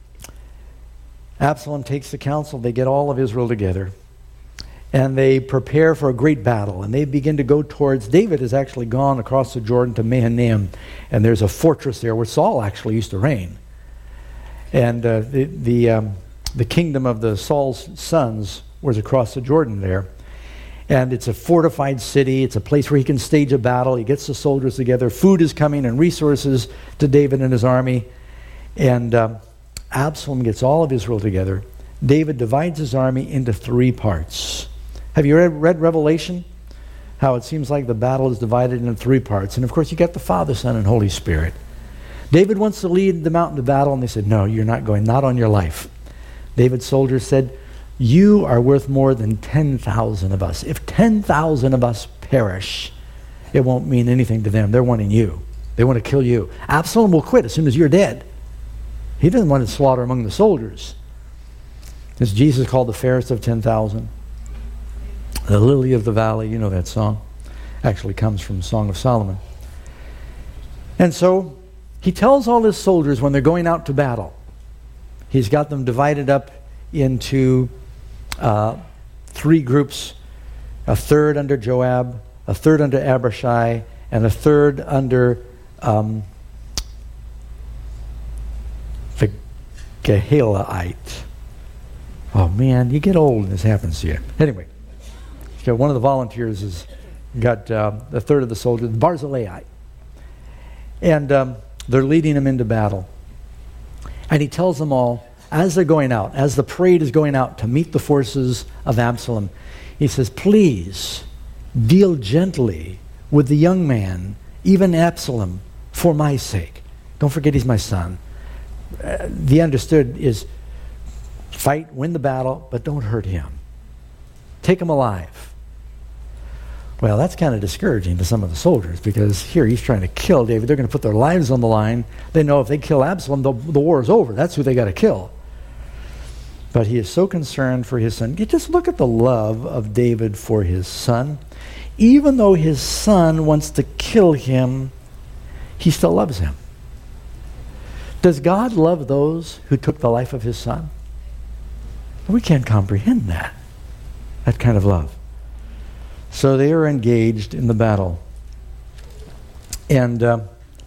[SPEAKER 1] Absalom takes the counsel. They get all of Israel together, and they prepare for a great battle, and they begin to go towards, David has actually gone across the Jordan to Mahanaim, and there's a fortress there where Saul actually used to reign. And uh, the the, um, the kingdom of the Saul's sons was across the Jordan there. And it's a fortified city. It's a place where he can stage a battle. He gets the soldiers together. Food is coming and resources to David and his army. And um, Absalom gets all of Israel together. David divides his army into three parts. Have you read, read Revelation? How it seems like the battle is divided into three parts. And of course you got the Father, Son, and Holy Spirit. David wants to lead them out into battle, and they said, no, you're not going, not on your life. David's soldiers said, you are worth more than ten thousand of us. If ten thousand of us perish, it won't mean anything to them. They're wanting you. They want to kill you. Absalom will quit as soon as you're dead. He doesn't want to slaughter among the soldiers. As Jesus called the fairest of ten thousand. The lily of the valley, you know that song. Actually comes from Song of Solomon. And so he tells all his soldiers when they're going out to battle, he's got them divided up into uh, three groups, a third under Joab, a third under Abishai, and a third under um, the Gehalaite. Oh man, you get old and this happens to you. Anyway, so one of the volunteers has got uh, a third of the soldiers, Barzillai. And um, they're leading them into battle. And he tells them all, as they're going out, as the parade is going out to meet the forces of Absalom, he says, please deal gently with the young man, even Absalom, for my sake. Don't forget he's my son. Uh, the understood is fight, win the battle, but don't hurt him. Take him alive. Well, that's kind of discouraging to some of the soldiers, because here he's trying to kill David. They're going to put their lives on the line. They know if they kill Absalom, the, the war is over. That's who they got to kill. But he is so concerned for his son. You just look at the love of David for his son. Even though his son wants to kill him, he still loves him. Does God love those who took the life of his son? We can't comprehend that. That kind of love. So they are engaged in the battle. And uh,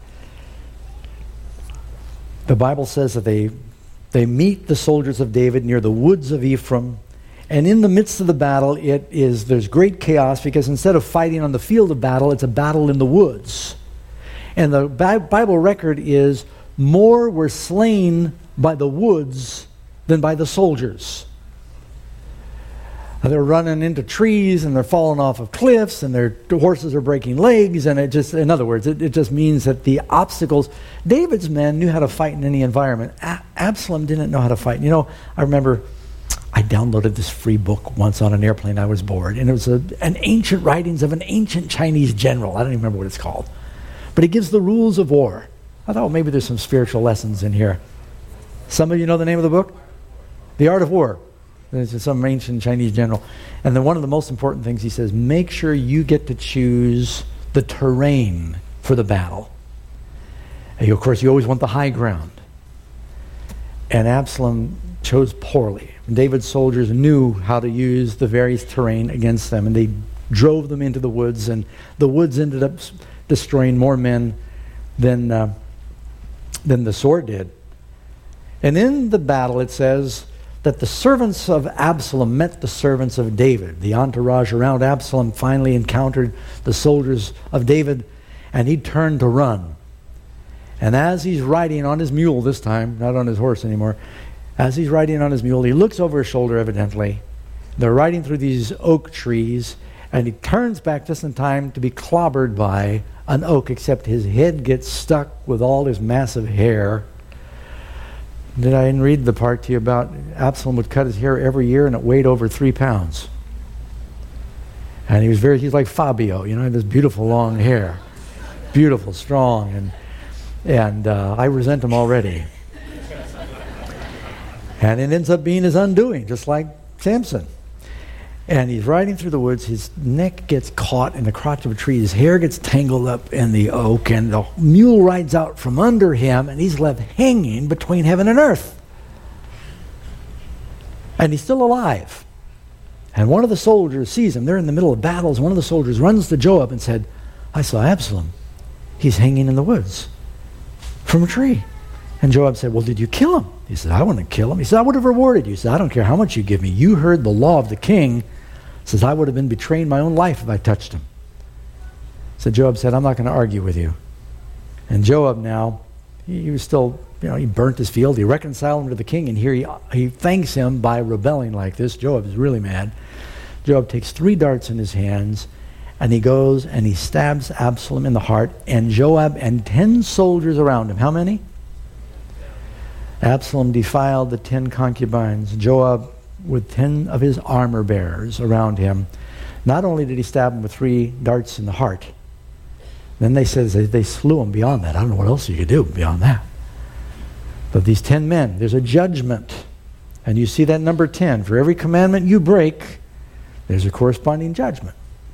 [SPEAKER 1] the Bible says that they, they meet the soldiers of David near the woods of Ephraim. And in the midst of the battle, it is there's great chaos, because instead of fighting on the field of battle, it's a battle in the woods. And the Bible record is more were slain by the woods than by the soldiers. They're running into trees, and they're falling off of cliffs, and their horses are breaking legs, and it just, in other words, it, it just means that the obstacles, David's men knew how to fight in any environment. A- Absalom didn't know how to fight. You know, I remember I downloaded this free book once on an airplane. I was bored, and it was a, an ancient writings of an ancient Chinese general. I don't even remember what it's called. But it gives the rules of war. I thought, well, maybe there's some spiritual lessons in here. Some of you know the name of the book? The Art of War. There's some ancient Chinese general. And then one of the most important things he says, make sure you get to choose the terrain for the battle. And you, of course, you always want the high ground. And Absalom chose poorly. David's soldiers knew how to use the various terrain against them, and they drove them into the woods, and the woods ended up destroying more men than, uh, than the sword did. And in the battle, it says that the servants of Absalom met the servants of David. The entourage around Absalom finally encountered the soldiers of David, and he turned to run. And as he's riding on his mule this time, not on his horse anymore, as he's riding on his mule, he looks over his shoulder, evidently. They're riding through these oak trees, and he turns back just in time to be clobbered by an oak, except his head gets stuck with all his massive hair. Did I read the part to you about Absalom would cut his hair every year, and it weighed over three pounds. And he was very, he's like Fabio, you know, he had this beautiful long hair. Beautiful, strong, and and uh, I resent him already. And it ends up being his undoing, just like Samson. And he's riding through the woods. His neck gets caught in the crotch of a tree. His hair gets tangled up in the oak, and the mule rides out from under him, and he's left hanging between heaven and earth. And he's still alive. And one of the soldiers sees him. They're in the middle of battles. One of the soldiers runs to Joab and said, I saw Absalom. He's hanging in the woods from a tree. And Joab said, well, did you kill him? He said, I wouldn't kill him. He said, I would have rewarded you. He said, I don't care how much you give me. You heard the law of the king. He says, I would have been betraying my own life if I touched him. So Joab said, I'm not going to argue with you. And Joab now, he, he was still, you know, he burnt his field. He reconciled him to the king, and here he, he thanks him by rebelling like this. Joab is really mad. Joab takes three darts in his hands, and he goes and he stabs Absalom in the heart, and Joab and ten soldiers around him. How many? Absalom defiled the ten concubines. Joab with ten of his armor bearers around him. Not only did he stab him with three darts in the heart, then they said they, they slew him beyond that. I don't know what else you could do beyond that. But these ten men, there's a judgment. And you see that number ten. For every commandment you break, there's a corresponding judgment.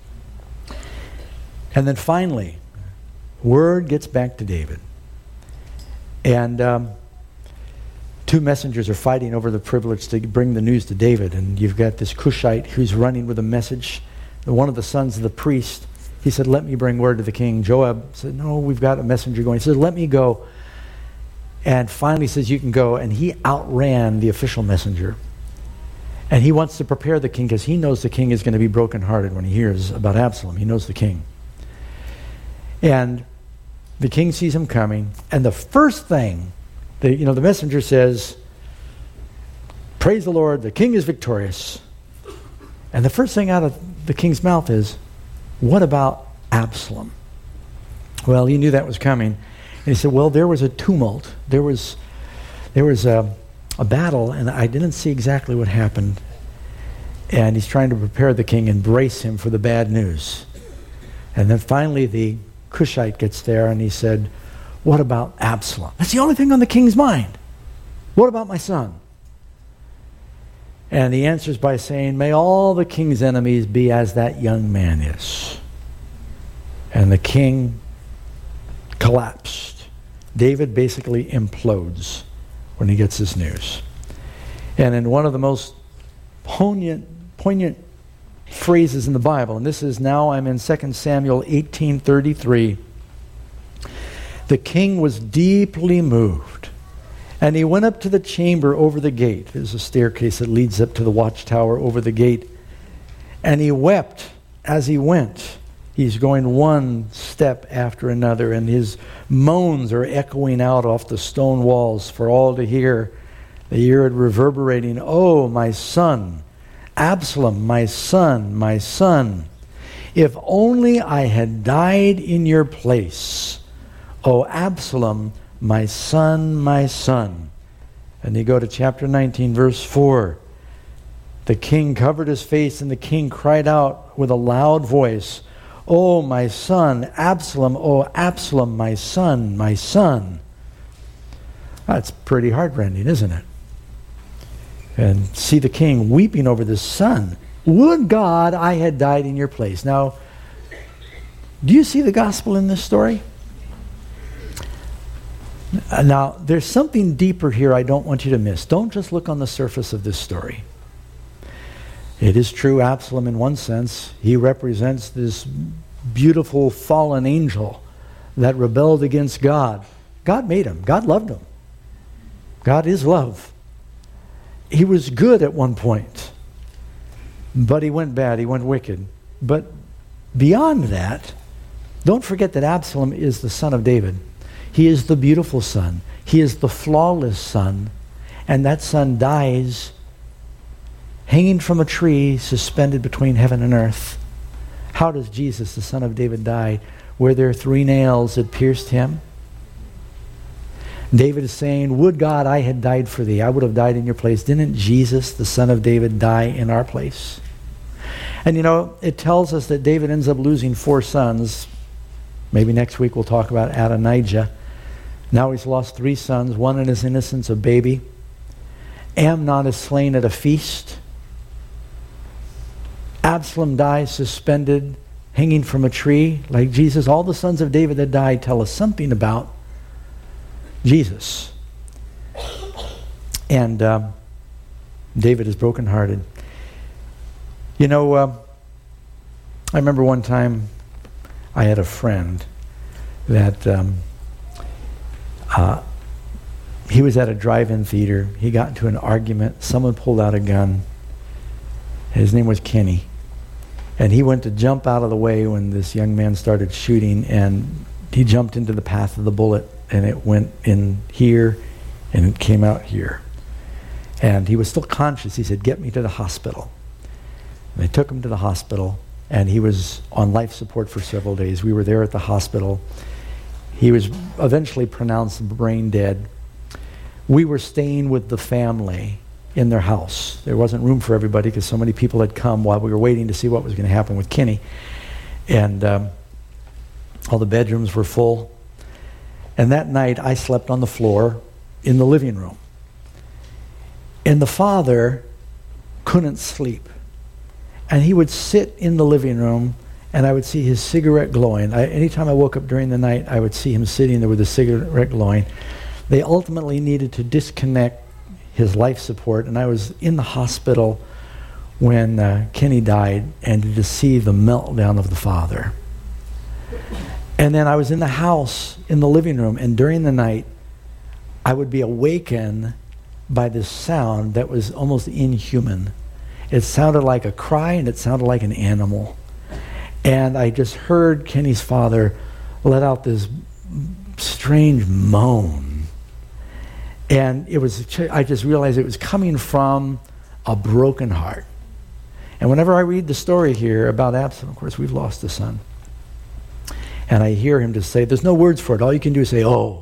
[SPEAKER 1] And then finally, word gets back to David. And um, two messengers are fighting over the privilege to bring the news to David. And you've got this Cushite who's running with a message. One of the sons of the priest, he said, let me bring word to the king. Joab said, no, we've got a messenger going. He said, let me go. And finally says, you can go. And he outran the official messenger. And he wants to prepare the king because he knows the king is going to be brokenhearted when he hears about Absalom. He knows the king. And the king sees him coming. And the first thing, the, you know, the messenger says, praise the Lord, the king is victorious. And the first thing out of the king's mouth is, what about Absalom? Well, he knew that was coming. And he said, well, there was a tumult. There was there was a, a battle, and I didn't see exactly what happened. And he's trying to prepare the king and brace him for the bad news. And then finally the Cushite gets there, and he said, what about Absalom? That's the only thing on the king's mind. What about my son? And he answers by saying, may all the king's enemies be as that young man is. And the king collapsed. David basically implodes when he gets this news. And in one of the most poignant, poignant phrases in the Bible. And this is now, I'm in Second Samuel eighteen thirty-three. The king was deeply moved, and he went up to the chamber over the gate. There's a staircase that leads up to the watchtower over the gate. And he wept as he went. He's going one step after another, and his moans are echoing out off the stone walls for all to hear. They hear it reverberating, "Oh, my son, Absalom, my son, my son, if only I had died in your place. Oh, Absalom, my son, my son." And you go to chapter nineteen, verse four. The king covered his face, and the king cried out with a loud voice, "Oh, my son, Absalom, oh, Absalom, my son, my son." That's pretty heartrending, isn't it? And see the king weeping over the son. Would God I had died in your place. Now, do you see the gospel in this story? Now, there's something deeper here I don't want you to miss. Don't just look on the surface of this story. It is true, Absalom, in one sense, he represents this beautiful fallen angel that rebelled against God. God made him. God loved him. God is love. He was good at one point, but he went bad. He went wicked. But beyond that, don't forget that Absalom is the son of David. He is the beautiful son. He is the flawless son. And that son dies hanging from a tree suspended between heaven and earth. How does Jesus, the son of David, die? Were there three nails that pierced him? David is saying, would God I had died for thee. I would have died in your place. Didn't Jesus, the son of David, die in our place? And you know, it tells us that David ends up losing four sons. Maybe next week we'll talk about Adonijah. Now he's lost three sons, one in his innocence, a baby. Amnon is slain at a feast. Absalom dies suspended, hanging from a tree, like Jesus. All the sons of David that died tell us something about Jesus. And um, David is brokenhearted. You know, uh, I remember one time I had a friend that um, uh, he was at a drive-in theater. He got into an argument. Someone pulled out a gun. His name was Kenny. And he went to jump out of the way when this young man started shooting, and he jumped into the path of the bullet, and it went in here, and it came out here. And he was still conscious. He said, "Get me to the hospital." And they took him to the hospital, and he was on life support for several days. We were there at the hospital. He was eventually pronounced brain dead. We were staying with the family in their house. There wasn't room for everybody because so many people had come while we were waiting to see what was going to happen with Kenny. And um, all the bedrooms were full. And that night I slept on the floor in the living room. And the father couldn't sleep. And he would sit in the living room, and I would see his cigarette glowing. I, anytime I woke up during the night, I would see him sitting there with a cigarette glowing. They ultimately needed to disconnect his life support, and I was in the hospital when uh, Kenny died, and to see the meltdown of the father. And then I was in the house, in the living room, and during the night, I would be awakened by this sound that was almost inhuman. It sounded like a cry, and it sounded like an animal. And I just heard Kenny's father let out this strange moan. And it was, I just realized it was coming from a broken heart. And whenever I read the story here about Absalom, of course, we've lost a son. And I hear him just say, there's no words for it. All you can do is say, oh,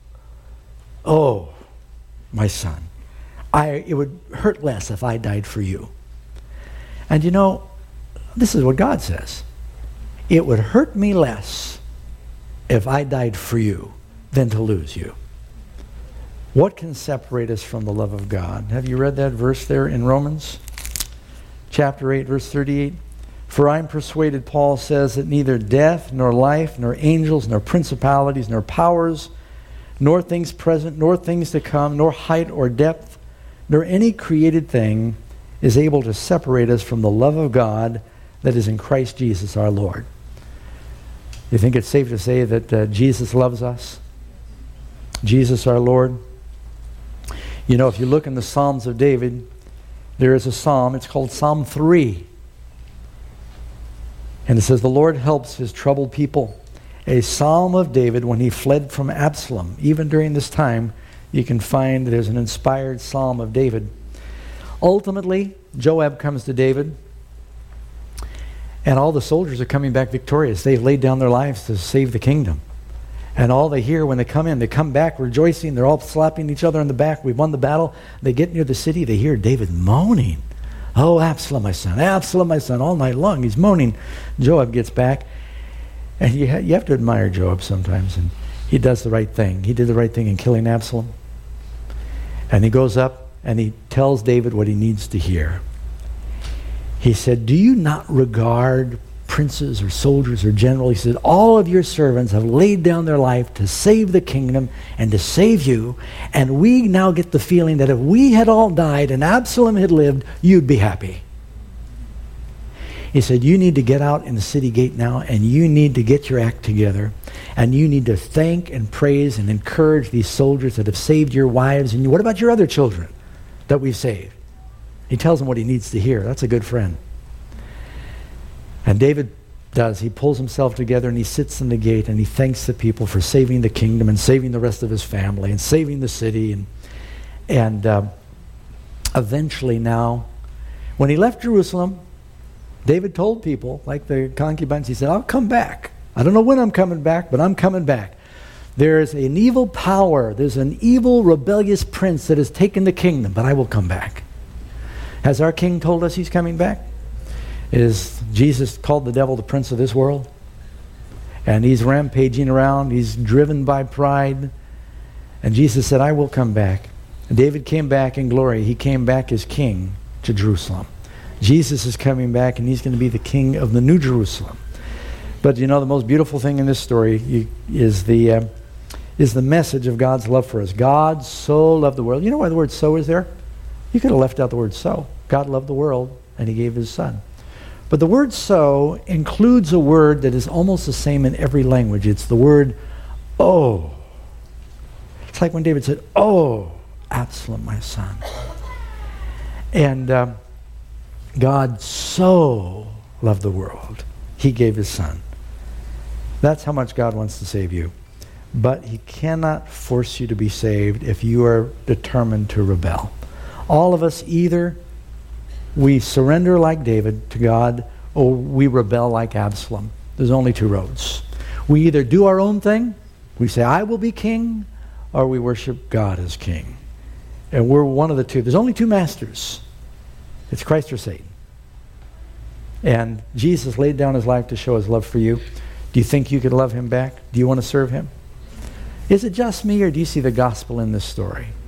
[SPEAKER 1] oh, my son. I, it would hurt less if I died for you. And you know, this is what God says. It would hurt me less if I died for you than to lose you. What can separate us from the love of God? Have you read that verse there in Romans? Chapter eight, verse thirty-eight. For I am persuaded, Paul says, that neither death, nor life, nor angels, nor principalities, nor powers, nor things present, nor things to come, nor height or depth, nor any created thing is able to separate us from the love of God that is in Christ Jesus our Lord. You think it's safe to say that uh, Jesus loves us? Jesus our Lord? You know, if you look in the Psalms of David, there is a psalm, it's called Psalm three. And it says, the Lord helps his troubled people. A psalm of David when he fled from Absalom. Even during this time, you can find there's an inspired psalm of David. Ultimately, Joab comes to David, and all the soldiers are coming back victorious. They've laid down their lives to save the kingdom. And all they hear when they come in, they come back rejoicing. They're all slapping each other on the back. We've won the battle. They get near the city. They hear David moaning. Oh, Absalom, my son. Absalom, my son. All night long, he's moaning. Joab gets back. And you, ha- you have to admire Joab sometimes. And he does the right thing. He did the right thing in killing Absalom. And he goes up and he tells David what he needs to hear. He said, do you not regard princes or soldiers or generals? He said, all of your servants have laid down their life to save the kingdom and to save you. And we now get the feeling that if we had all died and Absalom had lived, you'd be happy. He said, you need to get out in the city gate now, and you need to get your act together, and you need to thank and praise and encourage these soldiers that have saved your wives. And you, what about your other children that we've saved? He tells them what he needs to hear. That's a good friend. And David does. He pulls himself together and he sits in the gate and he thanks the people for saving the kingdom and saving the rest of his family and saving the city. And, and uh, eventually now, when he left Jerusalem, David told people, like the concubines, he said, I'll come back. I don't know when I'm coming back, but I'm coming back. There's an evil power. There's an evil, rebellious prince that has taken the kingdom, but I will come back. Has our king told us he's coming back? Is Jesus called the devil the prince of this world? And he's rampaging around. He's driven by pride. And Jesus said, I will come back. And David came back in glory. He came back as king to Jerusalem. Jesus is coming back, and he's going to be the king of the New Jerusalem. But you know, the most beautiful thing in this story is the uh, is the message of God's love for us. God so loved the world. You know why the word so is there? You could have left out the word so. God loved the world, and he gave his son. But the word so includes a word that is almost the same in every language. It's the word oh. It's like when David said, oh, Absalom, my son. And um, God so loved the world, he gave his son. That's how much God wants to save you. But he cannot force you to be saved if you are determined to rebel. All of us, either we surrender like David to God, or we rebel like Absalom. There's only two roads. We either do our own thing, we say, I will be king, or we worship God as king. And we're one of the two. There's only two masters. It's Christ or Satan. And Jesus laid down his life to show his love for you. Do you think you could love him back? Do you want to serve him? Is it just me, or do you see the gospel in this story?